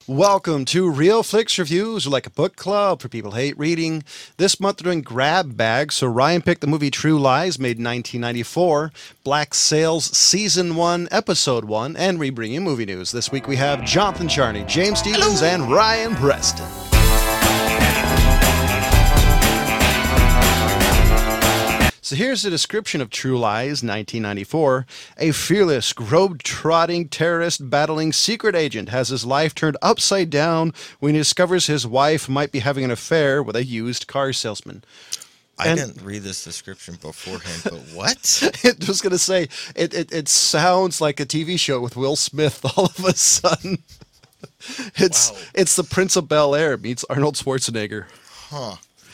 Welcome to Real Flicks Reviews, like a book club for people who hate reading. This month we're doing Grab Bag, so Ryan picked the movie True Lies, made in 1994, Black Sails Season 1, Episode 1, and we bring you movie news. This week we have Jonathan Charney, James Stevens, and Ryan Preston. So here's the description of True Lies, 1994. A fearless, globe-trotting, terrorist-battling secret agent has his life turned upside down when he discovers his wife might be having an affair with a used car salesman. I didn't read this description beforehand, but what? I was going to say, it sounds like a TV show with Will Smith all of a sudden. It's the Prince of Bel-Air meets Arnold Schwarzenegger. Huh.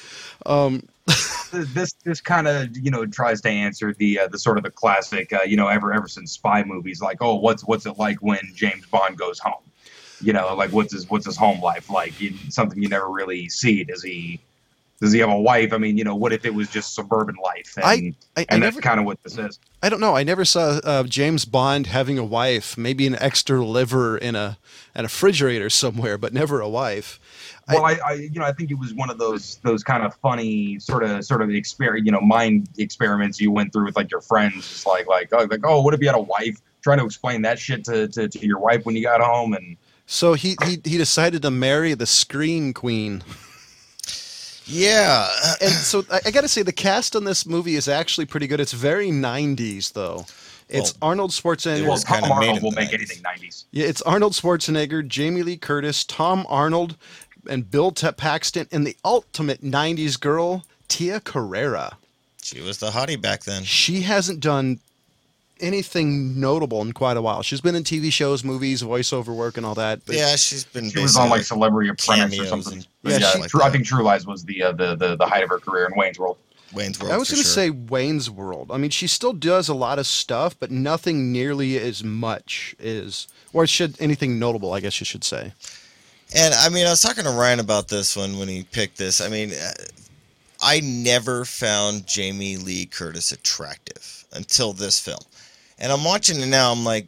This kind of tries to answer the sort of the classic ever since spy movies, like, oh, what's it like when James Bond goes home, like what's his home life like? Something you never really see. Does he have a wife? I mean, what if it was just suburban life? And that's kind of what this is. I don't know. I never saw James Bond having a wife. Maybe an extra liver in a refrigerator somewhere, but never a wife. Well, I think it was one of those kind of funny sort of mind experiments you went through with like your friends, just like oh, what if you had a wife? Trying to explain that shit to your wife when you got home, and so he decided to marry the Scream Queen. Yeah, and so I got to say the cast on this movie is actually pretty good. It's very 90s though. It's Arnold Schwarzenegger. Well, Tom Arnold will make anything 90s. Yeah, it's Arnold Schwarzenegger, Jamie Lee Curtis, Tom Arnold, and Bill Paxton, and the ultimate 90s girl, Tia Carrera. She was the hottie back then. She hasn't done anything notable in quite a while. She's been in TV shows, movies, voiceover work, and all that. But yeah, she was on like Celebrity Apprentice or something. I think True Lies was the height of her career in Wayne's World. I was going to say Wayne's World. I mean, she still does a lot of stuff, but nothing nearly as much anything notable, I guess you should say. And I mean, I was talking to Ryan about this one when he picked this. I mean, I never found Jamie Lee Curtis attractive until this film. And I'm watching it now, I'm like,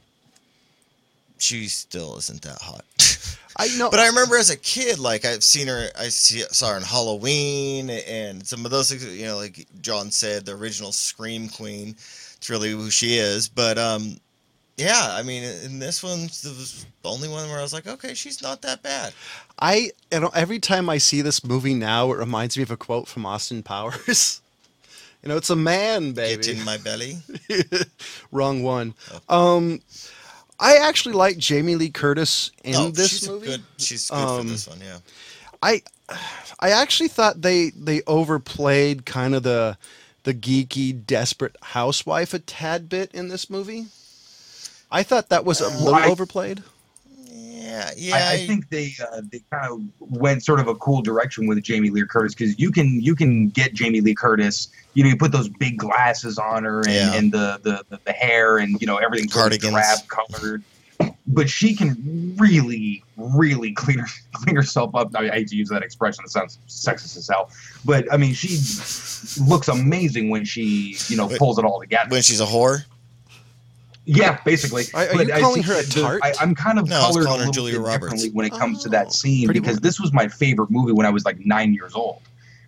she still isn't that hot. I know. But I remember as a kid, like saw her in Halloween and some of those things, like John said, the original Scream Queen. It's really who she is. But yeah, I mean, in this one, it was the only one where I was like, okay, she's not that bad. Every time I see this movie now, it reminds me of a quote from Austin Powers. It's a man, baby. Get in my belly. Wrong one. Oh. I actually like Jamie Lee Curtis in this movie. She's good for this one, yeah. I actually thought they overplayed kind of the geeky, desperate housewife a tad bit in this movie. I thought that was a little overplayed. Yeah. I think they kind of went sort of a cool direction with Jamie Lee Curtis, because you can get Jamie Lee Curtis. You put those big glasses on her and the hair and everything's sort of drab colored, but she can really clean herself up. I hate to use that expression; it sounds sexist as hell. But I mean, she looks amazing when she pulls it all together. When she's a whore. Yeah, basically. Are you calling her a tart? I'm kind of colored a little Julia bit Roberts. differently when it comes to that scene, because this was my favorite movie when I was like 9 years old.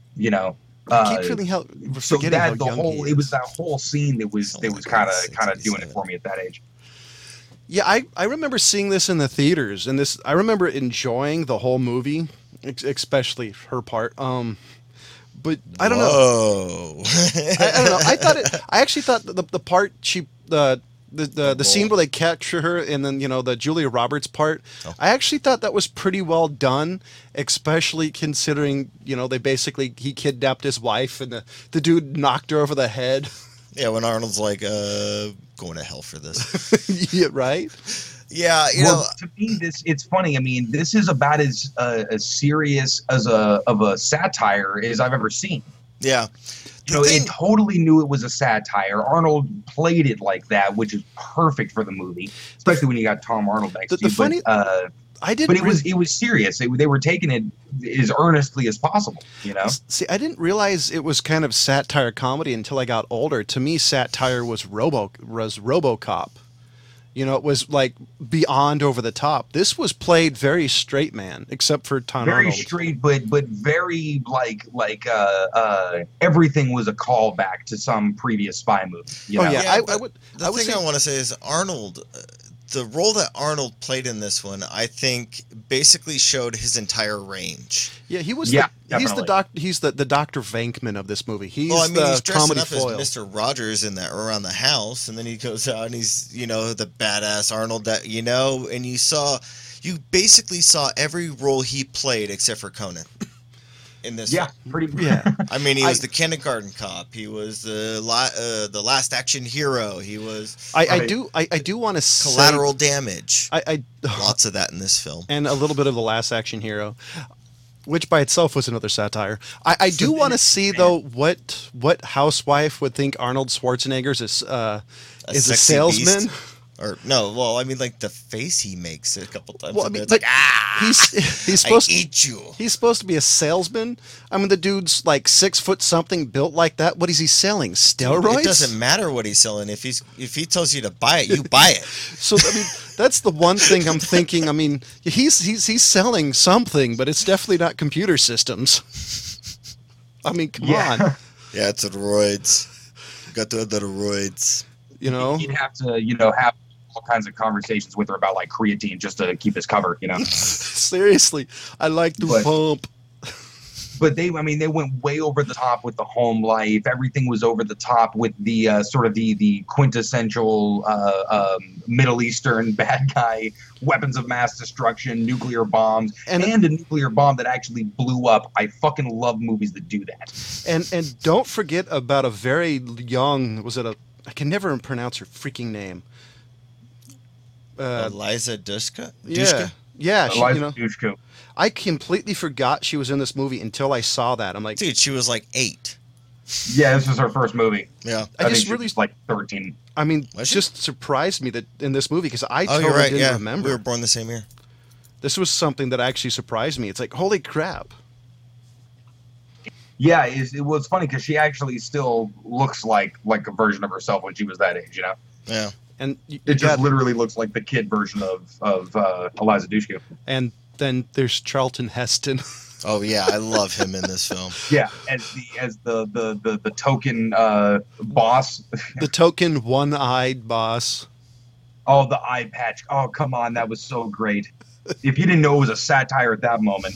I keep forgetting how young he is. It was that whole scene that was kind of doing it for me at that age. Yeah, I remember seeing this in the theaters, and I remember enjoying the whole movie, especially her part. But I don't know. I don't know. I actually thought the part the scene where they capture her and then the Julia Roberts part, I actually thought that was pretty well done, especially considering he kidnapped his wife and the dude knocked her over the head. Yeah, when Arnold's like going to hell for this. Yeah, right. Yeah, to me it's funny. I mean, this is about as serious of a satire as I've ever seen. Yeah. It totally knew it was a satire. Arnold played it like that, which is perfect for the movie, especially when you got Tom Arnold next to you. It was serious. They were taking it as earnestly as possible. See, I didn't realize it was kind of satire comedy until I got older. To me, satire was RoboCop. You know, it was like beyond over the top. This was played very straight man, except for Tom very Arnold. Straight, but very everything was a callback to some previous spy movie. You know? I would. The thing I want to say is Arnold. The role that Arnold played in this one, I think, basically showed his entire range. Yeah, he was. Yeah, he's the doc. He's the Dr. Venkman of this movie. He's he's dressing comedy up foil. as Mr. Rogers in that around the house, and then he goes out and he's the badass Arnold that and you basically saw every role he played except for Conan. In this, pretty. Yeah, I mean, he was the kindergarten cop. He was the last action hero. He was. I do want to say Collateral Damage. I lots of that in this film, and a little bit of the Last Action Hero, which by itself was another satire. I do want to see though what housewife would think Arnold Schwarzenegger is a salesman. Beast. Or no, well, I mean, like the face he makes a couple times. Well, I mean, like he's supposed to eat you. He's supposed to be a salesman. I mean, the dude's like 6 foot something, built like that. What is he selling? Steroids? It doesn't matter what he's selling. If he tells you to buy it, you buy it. So I mean, that's the one thing I'm thinking. I mean, he's selling something, but it's definitely not computer systems. I mean, come on. Yeah, it's roids. Got to have the roids. You'd have to, have all kinds of conversations with her about like creatine just to keep us covered, Seriously, I like to pump. But they went way over the top with the home life. Everything was over the top with the sort of the quintessential Middle Eastern bad guy, weapons of mass destruction, nuclear bombs, and a nuclear bomb that actually blew up. I fucking love movies that do that. And don't forget about a very young, I can never pronounce her freaking name. Eliza Dushku? Yeah. Eliza Dushku. I completely forgot she was in this movie until I saw that. I'm like, dude, she was like 8. Yeah, this was her first movie. Yeah, I think she was like 13. I mean, it just surprised me that in this movie because I totally didn't remember. We were born the same year. This was something that actually surprised me. It's like, holy crap. Yeah, it was funny because she actually still looks like a version of herself when she was that age, Yeah. And it just literally looks like the kid version of Eliza Dushku. And then there's Charlton Heston. Oh yeah, I love him in this film. Yeah, as the token boss. The token one-eyed boss. Oh, the eye patch. Oh, come on, that was so great. If you didn't know it was a satire at that moment.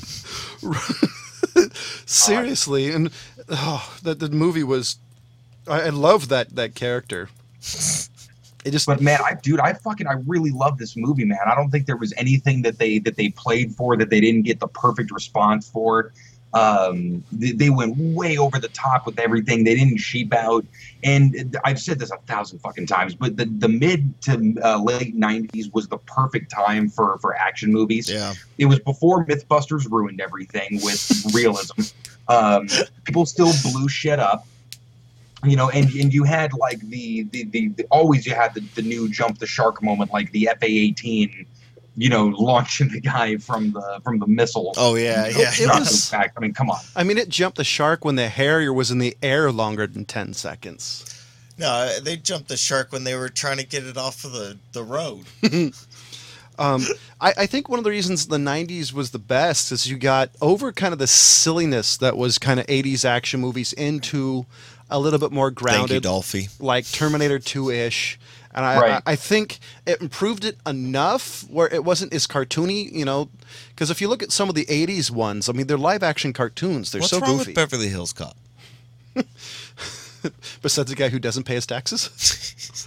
Seriously, and the movie was. I love that character. But man, I really love this movie, man. I don't think there was anything that they played for that they didn't get the perfect response for. They went way over the top with everything. They didn't cheap out, and I've said this 1,000 fucking times, but the mid to late '90s was the perfect time for action movies. Yeah, it was before MythBusters ruined everything with realism. People still blew shit up. And you had like the always you had the new jump the shark moment, like the FA-18, launching the guy from the missile. Oh yeah. It was back. I mean, come on. I mean, it jumped the shark when the Harrier was in the air longer than 10 seconds. No, they jumped the shark when they were trying to get it off of the road. I think one of the reasons the 90s was the best is you got over kind of the silliness that was kind of 80s action movies into a little bit more grounded. Thank you, Dolphy. Like Terminator 2-ish. And I think it improved it enough where it wasn't as cartoony, because if you look at some of the 80s ones, I mean, they're live-action cartoons. They're so goofy. What's wrong with Beverly Hills Cop? Besides the guy who doesn't pay his taxes?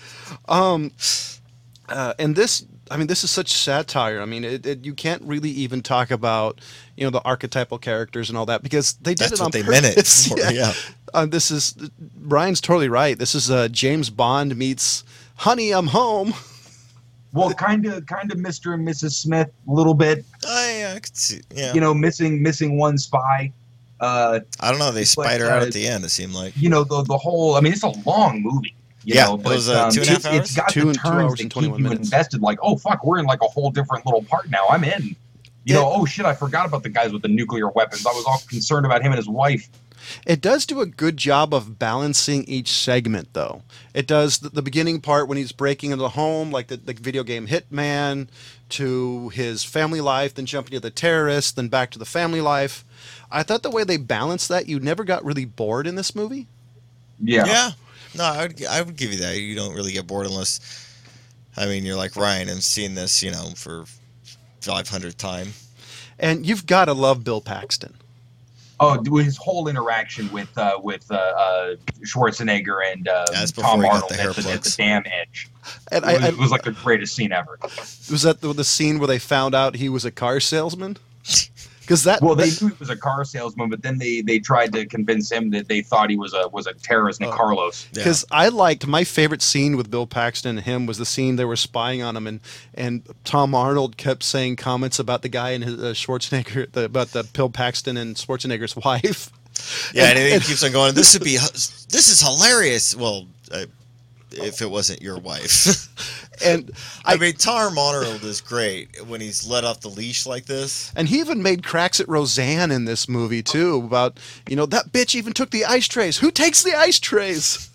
And this is such satire. I mean, you can't really even talk about, the archetypal characters and all that because they did it on purpose. That's what they meant it for, yeah. This is, Ryan's totally right. This is James Bond meets Honey, I'm Home. Well, kind of Mr. and Mrs. Smith, a little bit. Oh, yeah, I could see, yeah. Missing one spy. I don't know. They spied her out at the end, it seemed like. The whole, I mean, it's a long movie. It was 2.5 hours? It's got the turns that keep you invested. Like, oh, fuck, we're in like a whole different little part now. I'm in. Oh, shit, I forgot about the guys with the nuclear weapons. I was all concerned about him and his wife. It does do a good job of balancing each segment, though. It does the beginning part when he's breaking into the home, like the video game Hitman, to his family life, then jumping to the terrorist, then back to the family life. I thought the way they balanced that, you never got really bored in this movie. Yeah. Yeah. No, I would give you that. You don't really get bored unless, I mean, you're like Ryan and seeing this, for 500th time. And you've got to love Bill Paxton. Oh, his whole interaction with Schwarzenegger and Tom Arnold at the dam edge. And it was like the greatest scene ever. Was that the scene where they found out he was a car salesman? They knew he was a car salesman, but then they tried to convince him that they thought he was a terrorist named Carlos. Because I liked, my favorite scene with Bill Paxton and him was the scene they were spying on him, and Tom Arnold kept saying comments about the guy and his Schwarzenegger, about the Bill Paxton and Schwarzenegger's wife. Yeah, and he keeps on going, this is hilarious. Well, if it wasn't your wife. And I mean, Tom Arnold is great when he's let off the leash like this. And he even made cracks at Roseanne in this movie, too, about, that bitch even took the ice trays. Who takes the ice trays?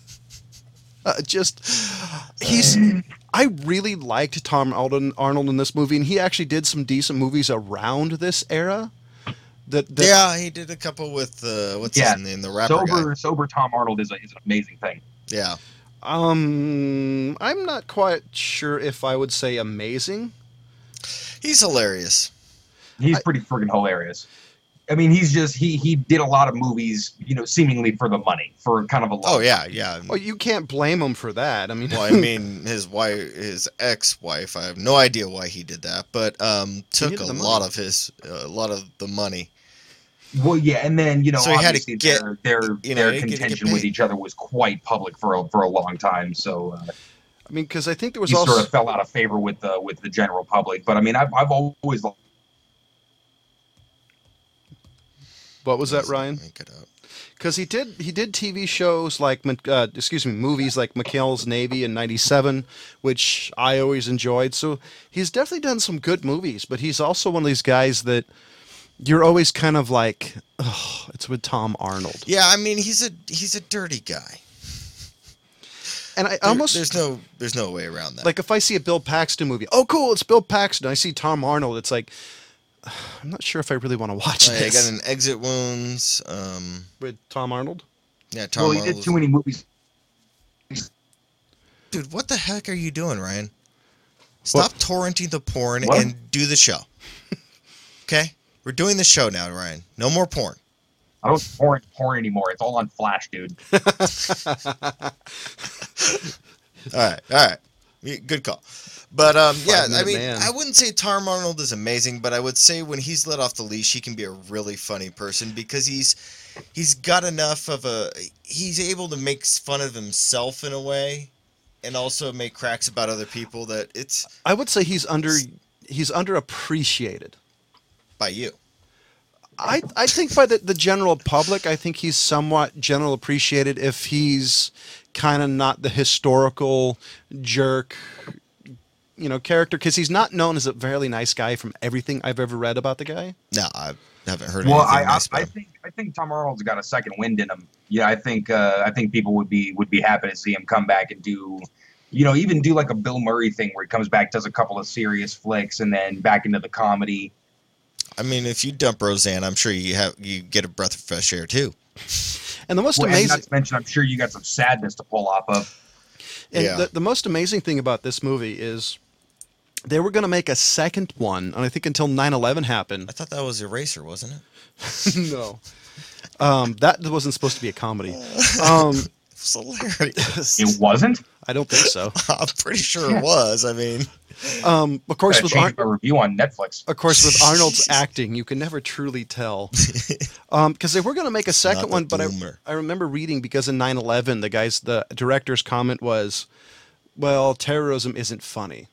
I really liked Tom Arnold in this movie, and he actually did some decent movies around this era. Yeah, he did a couple with, what's his name, the rapper guy. Sober Tom Arnold is an amazing thing. Yeah. I'm not quite sure if I would say amazing. He's hilarious. He's pretty friggin' hilarious. I mean, he's just he did a lot of movies, seemingly for the money, for kind of a lot. Oh yeah. Well, you can't blame him for that. I mean, his ex-wife. I have no idea why he did that, but took a lot of the money. Well, yeah, and then so he had to get their contention with each other was quite public for a long time. So, I mean, because I think there was he also sort of fell out of favor with the general public. But I mean, I've always. What was that, Ryan? Because he did TV shows like movies like McHale's Navy in '97, which I always enjoyed. So he's definitely done some good movies, but he's also one of these guys that you're always kind of like, oh, it's with Tom Arnold. Yeah, I mean, he's a dirty guy. And there's no way around that. Like if I see a Bill Paxton movie, oh cool, it's Bill Paxton. I see Tom Arnold, it's like, I'm not sure if I really want to watch this. I got an Exit Wounds with Tom Arnold. Yeah, Tom Arnold. Well, he did too many movies. Dude, what the heck are you doing, Ryan? Stop torrenting the porn and do the show. Okay? We're doing the show now, Ryan. No more porn. I don't torrent porn anymore. It's all on Flash, dude. All right. Good call. But yeah, I mean, I wouldn't say Tom Arnold is amazing, but I would say when he's let off the leash, he can be a really funny person because he's got enough of he's able to make fun of himself in a way, and also make cracks about other people that it's. I would say he's underappreciated. By you. I think by the general public, I think he's somewhat general appreciated if he's kind of not the historical jerk, character, because he's not known as a very nice guy from everything I've ever read about the guy. No, I haven't heard anything nice about him. I think Tom Arnold's got a second wind in him. Yeah, I think people would be happy to see him come back and do, even do like a Bill Murray thing where he comes back, does a couple of serious flicks, and then back into the comedy. I mean, if you dump Roseanne, I'm sure you get a breath of fresh air too. And the most amazing, not to mention, I'm sure you got some sadness to pull off of. And the most amazing thing about this movie is they were going to make a second one, and I think until 9/11 happened. I thought that was Eraser, wasn't it? No, that wasn't supposed to be a comedy. It's hilarious. It wasn't? I don't think so. I'm pretty sure it was. I mean, of course, with a review on Netflix. Of course, with Arnold's acting, you can never truly tell. Because they were going to make a second one, but I remember reading because in 9/11, the director's comment was, "Well, terrorism isn't funny."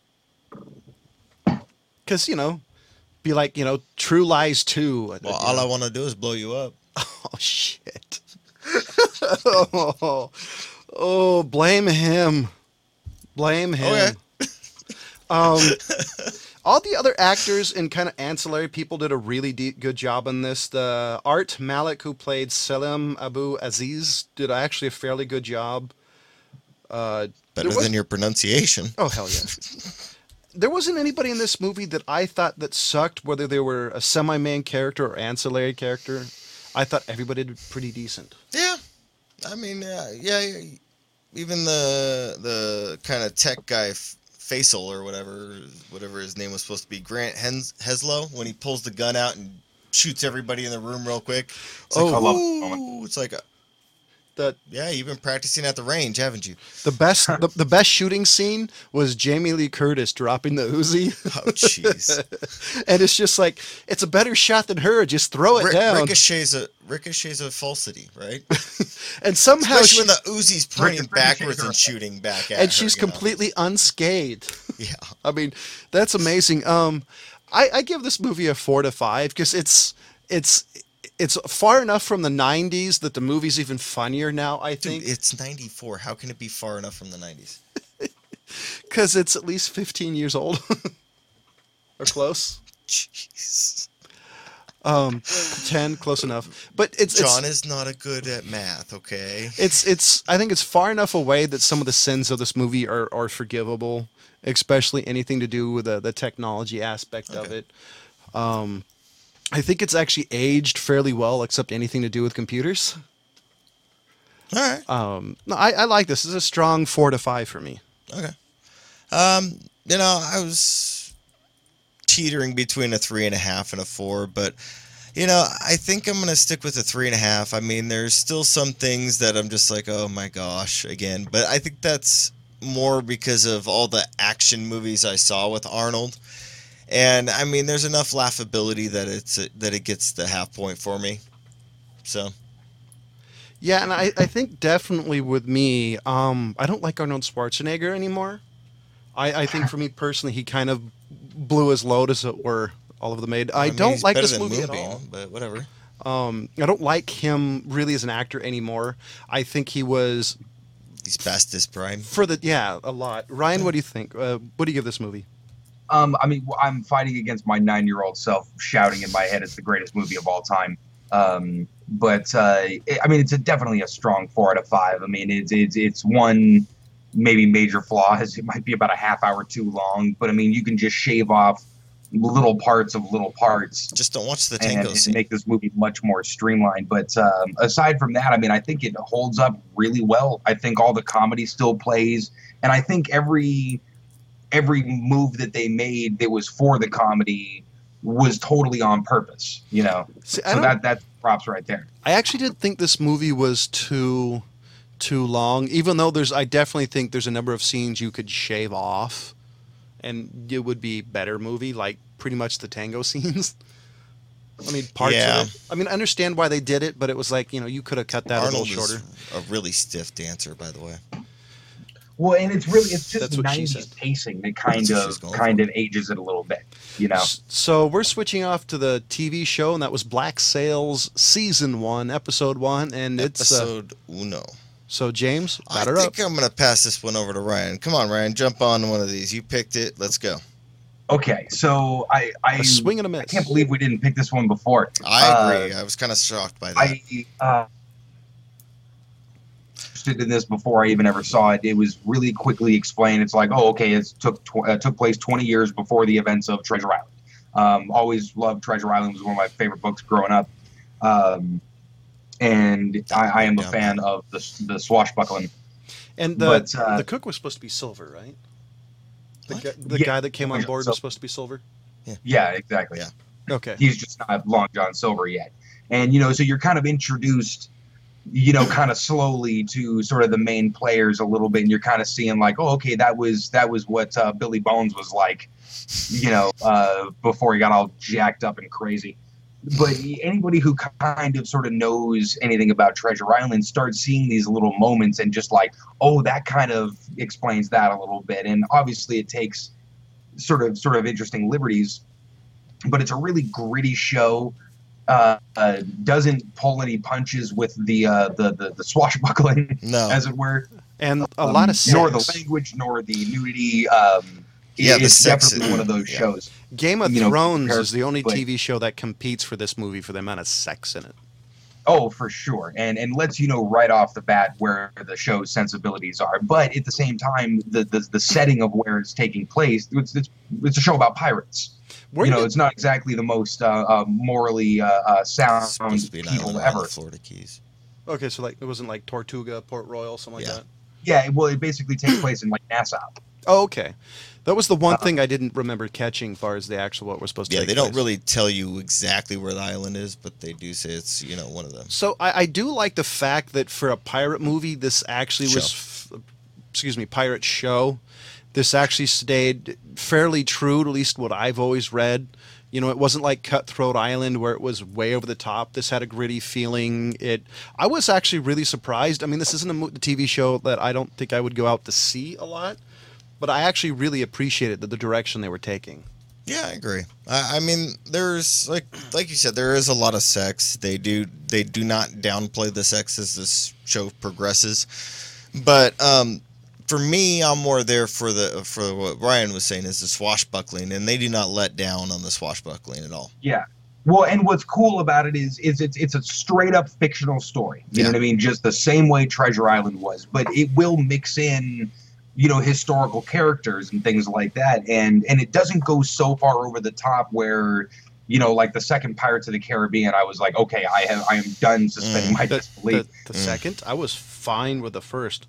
Because be like True Lies 2. Well, all I want to do is blow you up. Oh shit. Oh, blame him. Blame him. Okay. All the other actors and kind of ancillary people did a really good job on this. The Art Malik, who played Selim Abu Aziz, did actually a fairly good job. Better than your pronunciation. Oh, hell yeah. There wasn't anybody in this movie that I thought that sucked, whether they were a semi-main character or ancillary character. I thought everybody did pretty decent. Yeah. I mean, yeah. Even the kind of tech guy, Faisal or whatever his name was supposed to be, Grant Heslow, when he pulls the gun out and shoots everybody in the room real quick. It's like, it's like, yeah, you've been practicing at the range, haven't you? The best shooting scene was Jamie Lee Curtis dropping the Uzi. Oh, jeez. And it's just like, it's a better shot than her. Just throw it down. Ricochet's a falsity, right? And somehow, especially when the Uzi's pointing backwards and shooting back at her. And she's completely unscathed. Yeah. I mean, that's amazing. I give this movie a 4 to 5 because it's far enough from the 90s that the movie's even funnier now, I think. Dude, it's 94. How can it be far enough from the 90s? Because it's at least 15 years old. Or close. Jeez. 10, close enough. But John is not a good at math, okay? I think it's far enough away that some of the sins of this movie are forgivable, especially anything to do with the technology aspect of it. I think it's actually aged fairly well, except anything to do with computers. All right. No, I like this. This is a strong 4 to 5 for me. Okay. I was teetering between a 3.5 and a 4, but I think I'm going to stick with a 3.5. I mean, there's still some things that I'm just like, oh my gosh, again. But I think that's more because of all the action movies I saw with Arnold. And I mean, there's enough laughability that it gets the half point for me. So. Yeah, and I think definitely with me, I don't like Arnold Schwarzenegger anymore. I think for me personally, he kind of blew his load, as it were, all of the made. I don't like this movie at all. But whatever. I don't like him really as an actor anymore. I think he's past his prime. A lot. Ryan, what do you think? What do you give this movie? I mean, I'm fighting against my 9-year-old self, shouting in my head it's the greatest movie of all time. I mean, it's definitely a strong 4 out of 5. I mean, it's one maybe major flaw is it might be about a half hour too long, but I mean, you can just shave off little parts of little parts. Just don't watch the tango scene. And make this movie much more streamlined. But aside from that, I mean, I think it holds up really well. I think all the comedy still plays, and I think every move that they made that was for the comedy was totally on purpose, See, so that's props right there. I actually didn't think this movie was too long, even though I definitely think there's a number of scenes you could shave off and it would be better movie, like pretty much the tango scenes. I mean, parts of it. I mean, I understand why they did it, but it was like, you could have cut that Arnold a little shorter. A really stiff dancer, by the way. Well, and it's just 90s pacing that kind of ages it a little bit, So we're switching off to the TV show, and that was Black Sails Season 1, Episode 1, and Episode Uno. So James, batter up. I think I'm going to pass this one over to Ryan. Come on, Ryan, jump on one of these. You picked it. Let's go. Okay, so I swing and a miss. I can't believe we didn't pick this one before. I agree. I was kind of shocked by that. In this before I even ever saw it. It was really quickly explained. It's like, oh, okay, it took place 20 years before the events of Treasure Island. Always loved Treasure Island. It was one of my favorite books growing up. And I am a fan of the swashbuckling. And the cook was supposed to be Silver, right? The guy that came on board was supposed to be Silver? Yeah, exactly. Yeah. Okay. He's just not Long John Silver yet. And, so you're kind of introduced kind of slowly to sort of the main players a little bit, and you're kind of seeing like, oh, okay, that was what Billy Bones was like, before he got all jacked up and crazy. But anybody who kind of sort of knows anything about Treasure Island starts seeing these little moments and just like, oh, that kind of explains that a little bit. And obviously it takes sort of interesting liberties, but it's a really gritty show. Doesn't pull any punches with the swashbuckling, as it were, and a lot of sex. Nor the language, nor the nudity. The it's sex definitely one of those shows. Game of Thrones is the only TV show that competes for this movie for the amount of sex in it. Oh, for sure, and lets you know right off the bat where the show's sensibilities are. But at the same time, the setting of where it's taking place, it's a show about pirates. It's not exactly the most morally sound people ever. Florida Keys. Okay, so like it wasn't like Tortuga, Port Royal, something like that. Yeah, well, it basically takes place in like Nassau. Oh, okay. That was the one thing I didn't remember catching as far as the actual what we're supposed to. Yeah, they don't really tell you exactly where the island is, but they do say it's one of them. So I do like the fact that for a pirate movie, this actually was, pirate show. This actually stayed fairly true to at least what I've always read. It wasn't like Cutthroat Island where it was way over the top. This had a gritty feeling. I was actually really surprised. I mean, this isn't a TV show that I don't think I would go out to see a lot. But I actually really appreciated the direction they were taking. Yeah, I agree. I mean, there's like you said, there is a lot of sex. They do not downplay the sex as this show progresses. But for me, I'm more there for what Ryan was saying is the swashbuckling, and they do not let down on the swashbuckling at all. Yeah. Well, and what's cool about it is it's a straight up fictional story. You know what I mean? Just the same way Treasure Island was, but it will mix in historical characters and things like that. And it doesn't go so far over the top where, like the second Pirates of the Caribbean, I was like, okay, I am done suspending my disbelief. The second, I was fine with the first.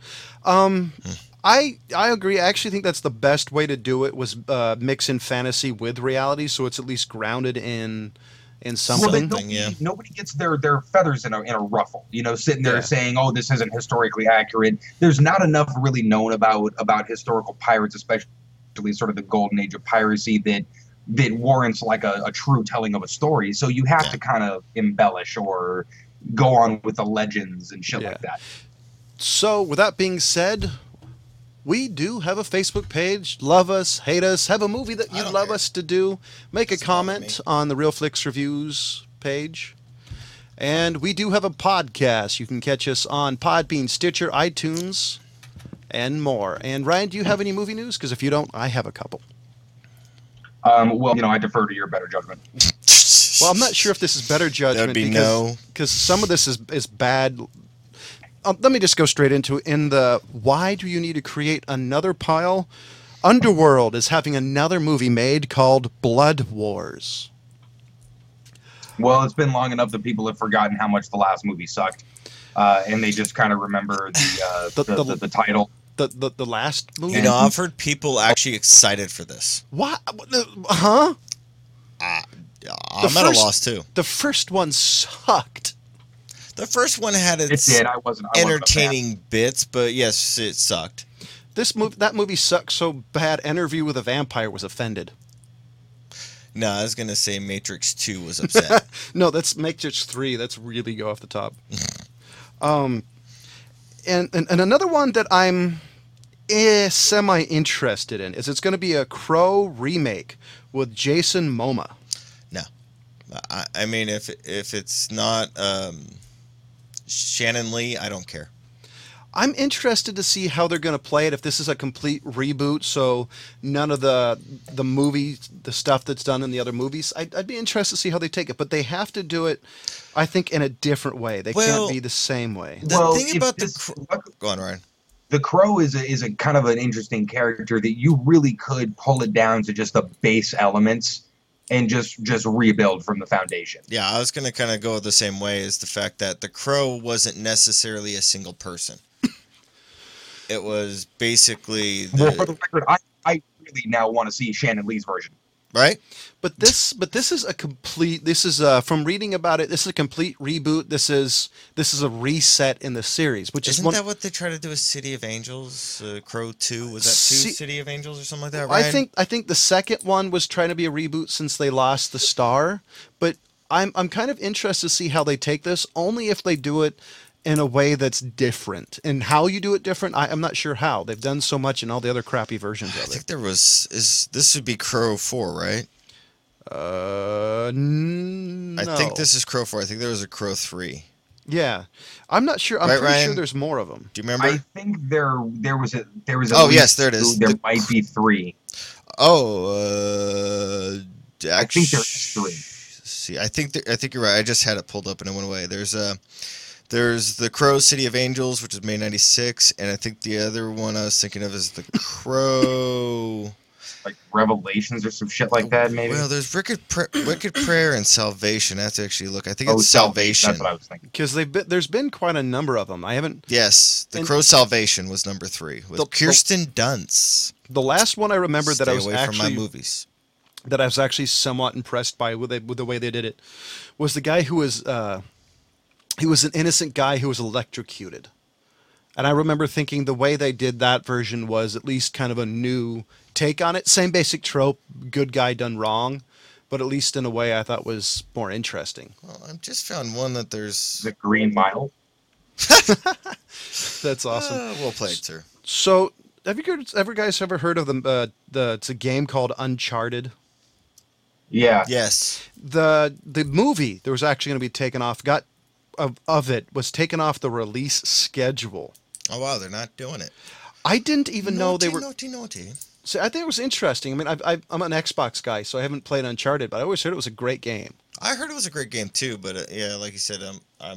I agree. I actually think that's the best way to do it was mix in fantasy with reality. So it's at least grounded in something. Well, nobody gets their feathers in a ruffle, sitting there saying, oh, this isn't historically accurate. There's not enough really known about historical pirates, especially sort of the golden age of piracy that warrants like a true telling of a story. So you have to kind of embellish or go on with the legends and shit like that. So with that being said, we do have a Facebook page. Love us, hate us, have a movie that you'd love us to do. Make a comment on the Real Flicks Reviews page. And we do have a podcast. You can catch us on Podbean, Stitcher, iTunes, and more. And Ryan, do you have any movie news? Because if you don't, I have a couple. Well, I defer to your better judgment. Well, I'm not sure if this is better judgment. That'd be because some of this is bad. Let me just go straight into why do you need to create another pile? Underworld is having another movie made called Blood Wars. Well, it's been long enough that people have forgotten how much the last movie sucked, and they just kind of remember the title. The last movie. I've heard people actually excited for this. What? Huh? I'm at a loss too. The first one sucked. The first one had its entertaining bits, but yes, it sucked. That movie sucked so bad. Interview with a Vampire was offended. No, I was gonna say Matrix 2 was upset. No, that's Matrix 3. That's really go off the top. And another one that I'm semi interested in is it's going to be a Crow remake with Jason Momoa. No, I mean if it's not Shannon Lee, I don't care. I'm interested to see how they're going to play it. If this is a complete reboot, so none of the stuff that's done in the other movies, I'd be interested to see how they take it. But they have to do it, I think, in a different way. They can't be the same way. The thing about go on, Ryan. The Crow is a kind of an interesting character that you really could pull it down to just the base elements and just rebuild from the foundation. Yeah, I was going to kind of go the same way as the fact that the Crow wasn't necessarily a single person. It was basically well, for the record, I really now want to see Shannon Lee's version. Right? But this is a complete. This is from reading about it. This is a complete reboot. This is a reset in the series, which isn't that what they try to do with City of Angels? Crow 2 was that 2 City of Angels or something like that? Ryan? I think the second one was trying to be a reboot since they lost the star. But I'm kind of interested to see how they take this. Only if they do it in a way that's different. And how you do it different, I'm not sure how. They've done so much in all the other crappy versions of it. I think this would be Crow 4, right? No. I think this is Crow 4. I think there was a Crow 3. Yeah. I'm not sure. I'm pretty sure there's more of them. Do you remember? I think there was a Oh, yes, there it is. There might be 3. Oh, I think there's 3. See, I think you're right. I just had it pulled up and it went away. There's The Crow, City of Angels, which is May '96, and I think the other one I was thinking of is The Crow. Like Revelations or some shit like that, maybe. Well, there's Wicked Prayer and Salvation. I have to actually look. I think it's Salvation. That's what I was thinking. Because there's been quite a number of them. I haven't. Yes, The Crow Salvation was number 3 with Kirsten Dunst. The last one I remember that I was away actually from my movies. That I was actually somewhat impressed by with the way they did it was the guy who was he was an innocent guy who was electrocuted. And I remember thinking the way they did that version was at least kind of a new take on it. Same basic trope, good guy done wrong, but at least in a way I thought was more interesting. Well, I've just found one that there's... The Green Mile. That's awesome. Well played, sir. So, have you guys ever heard of it's a game called Uncharted? Yeah. Yes. The movie that was actually going to be taken off, was taken off the release schedule. Oh, wow, they're not doing it. I didn't even know they were... Naughty. So I think it was interesting. I mean, I'm an Xbox guy, so I haven't played Uncharted, but I always heard it was a great game. I heard it was a great game too, but yeah, like you said, I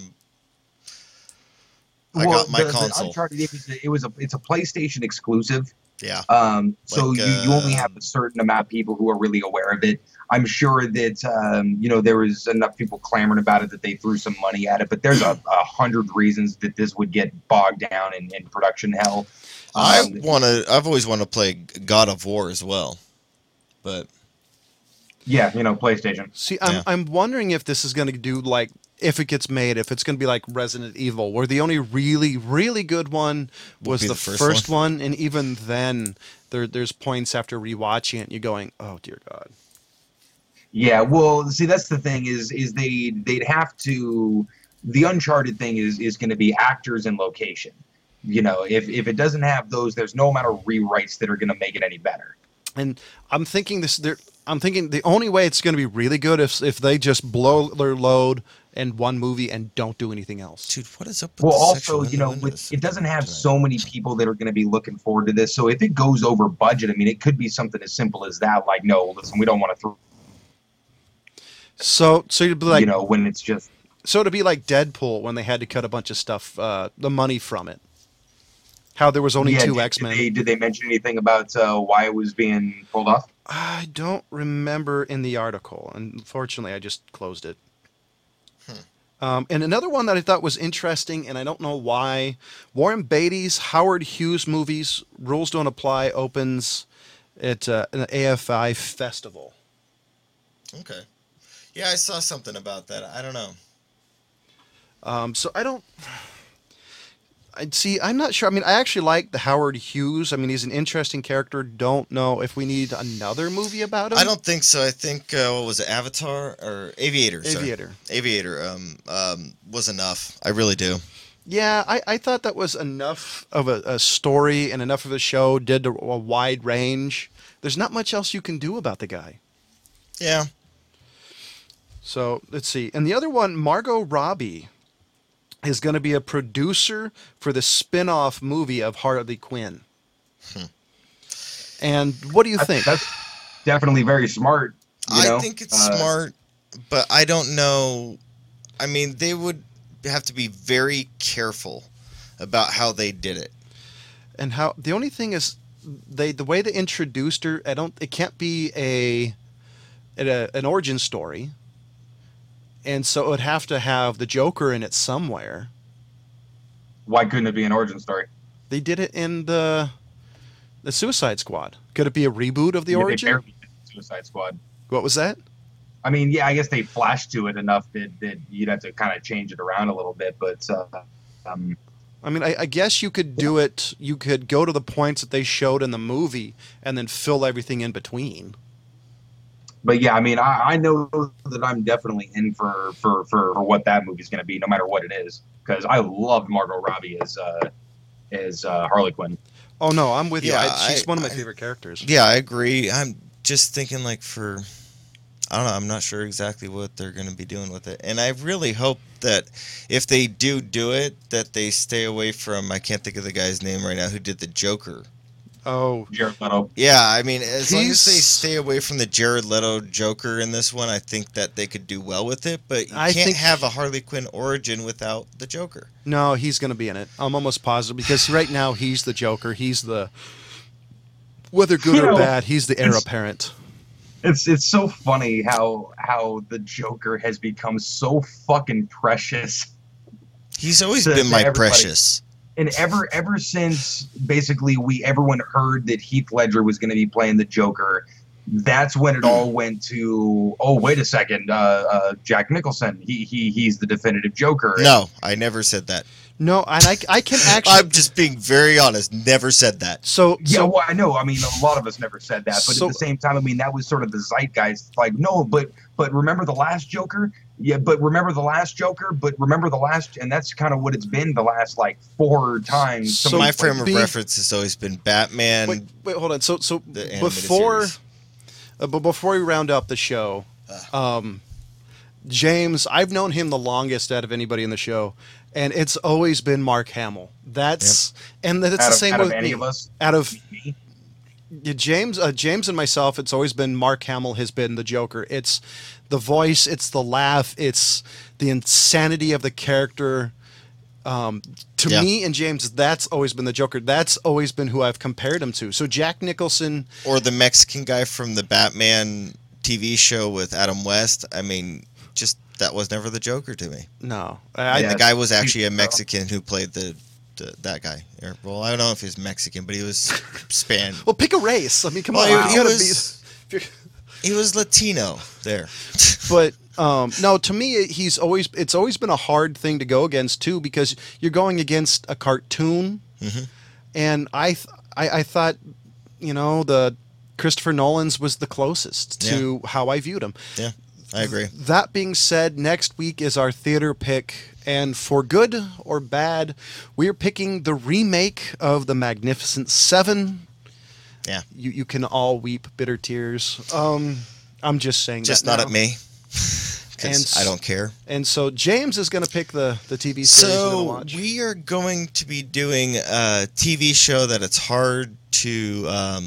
Well, got my the console. Uncharted, it's a PlayStation exclusive. Yeah. So Like, you only have a certain amount of people who are really aware of it. I'm sure that there was enough people clamoring about it that they threw some money at it. But there's a 100 reasons that this would get bogged down in production hell. I've always wanted to play God of War as well, but yeah, PlayStation. See, I'm wondering if this is going to do like, if it gets made, if it's going to be like Resident Evil, where the only really, really good one was the first one, and even then, there's points after rewatching it, and you're going, oh dear God. Yeah, well, see, that's the thing is they'd have to. The Uncharted thing is going to be actors and location. If it doesn't have those, there's no amount of rewrites that are going to make it any better. And I'm thinking the only way it's going to be really good if they just blow their load in one movie and don't do anything else. Dude, what is up with also, it doesn't have so many people that are going to be looking forward to this. So if it goes over budget, I mean, it could be something as simple as that. Like, no, listen, we don't want to throw. So you'd be like, when it's just. So it'd be like Deadpool when they had to cut a bunch of stuff, the money from it. How there was only 2 X-Men. Did they mention anything about why it was being pulled off? I don't remember in the article. Unfortunately, I just closed it. And another one that I thought was interesting, and I don't know why, Warren Beatty's Howard Hughes movies, Rules Don't Apply, opens at an AFI festival. Okay. Yeah, I saw something about that. I don't know. So I don't... I'm not sure. I mean, I actually like the Howard Hughes. I mean, he's an interesting character. Don't know if we need another movie about him. I don't think so. I think, what was it, Avatar? Or Aviator. Aviator. Sorry. Aviator was enough. I really do. Yeah, I thought that was enough of a story and enough of a show, did a wide range. There's not much else you can do about the guy. Yeah. So, let's see. And the other one, Margot Robbie, is going to be a producer for the spin-off movie of Harley Quinn. And what do you think? That's definitely very smart. I think it's smart, but I don't know. I mean, they would have to be very careful about how they did it. And how the only thing is the way they introduced her, it can't be an origin story. And so it would have to have the Joker in it somewhere. Why couldn't it be an origin story? They did it in the Suicide Squad. Could it be a reboot of the origin? They barely did Suicide Squad. What was that? I mean, yeah, I guess they flashed to it enough that you'd have to kind of change it around a little bit. But I mean, I guess you could do it. You could go to the points that they showed in the movie and then fill everything in between. But yeah, I mean, I know that I'm definitely in for what that movie's going to be, no matter what it is, because I loved Margot Robbie as Harley Quinn. Oh no, I'm with you. She's one of my favorite characters. Yeah, I agree. I'm just thinking I don't know. I'm not sure exactly what they're going to be doing with it, and I really hope that if they do it, that they stay away from. I can't think of the guy's name right now who did the Joker. Oh, Jared Leto. Yeah, I mean, as long as they stay away from the Jared Leto Joker in this one, I think that they could do well with it. But you can't have a Harley Quinn origin without the Joker. No, he's going to be in it. I'm almost positive because right now he's the Joker. He's the, whether good or bad, he's the heir apparent. It's so funny how the Joker has become so fucking precious. He's always been my precious. And ever since basically everyone heard that Heath Ledger was going to be playing the Joker, that's when it all went to, oh, wait a second, Jack Nicholson, he's the definitive Joker. No, I never said that. No, and I can actually... I'm just being very honest. Never said that. Well, I know. I mean, a lot of us never said that. But at the same time, I mean, that was sort of the zeitgeist. Like, no, but remember the last Joker? Yeah, but remember the last Joker? But remember the last... And that's kind of what it's been the last, 4 times. So my frame of reference has always been Batman. Wait, hold on. So before we round up the show... James, I've known him the longest out of anybody in the show, and it's always been Mark Hamill. That's and that's the same with any of us. Out of me. James and myself, it's always been Mark Hamill has been the Joker. It's the voice, it's the laugh, it's the insanity of the character. To me and James, that's always been the Joker. That's always been who I've compared him to. So Jack Nicholson, or the Mexican guy from the Batman TV show with Adam West. I mean, just that was never the Joker to me. No, the guy was actually a Mexican who played that guy. Well, I don't know if he was Mexican, but he was Spanish. Well, pick a race. I mean, come on, he was Latino there. But no, to me, it's always been a hard thing to go against too, because you're going against a cartoon, and I thought, the Christopher Nolan's was the closest to how I viewed him. Yeah, I agree. That being said, next week is our theater pick, and for good or bad, we're picking the remake of The Magnificent Seven. Yeah. You can all weep bitter tears. I'm just saying just that not at me, because I don't care. And so James is going to pick the TV series we're going to watch. We are going to be doing a TV show that it's hard to...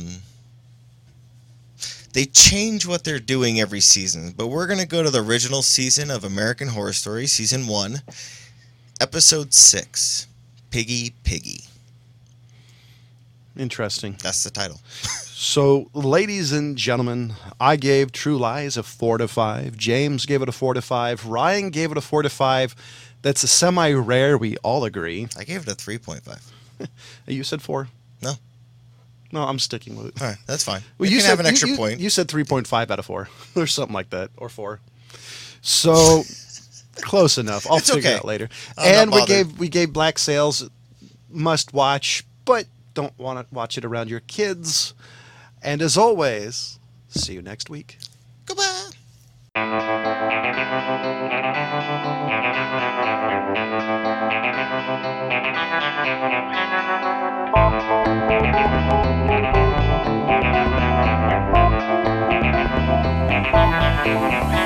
They change what they're doing every season, but we're going to go to the original season of American Horror Story, Season 1, Episode 6, Piggy Piggy. Interesting. That's the title. So, ladies and gentlemen, I gave True Lies a 4 to 5. James gave it a 4 to 5. Ryan gave it a 4 to 5. That's a semi-rare, we all agree. I gave it a 3.5. You said 4? No. No, I'm sticking with it. All right, that's fine. Well, you can have an extra point. You said 3.5 out of 4, or something like that, or 4. So close enough. I'll figure it out later. And we gave Black Sails must watch, but don't want to watch it around your kids. And as always, see you next week. Goodbye. Thank you.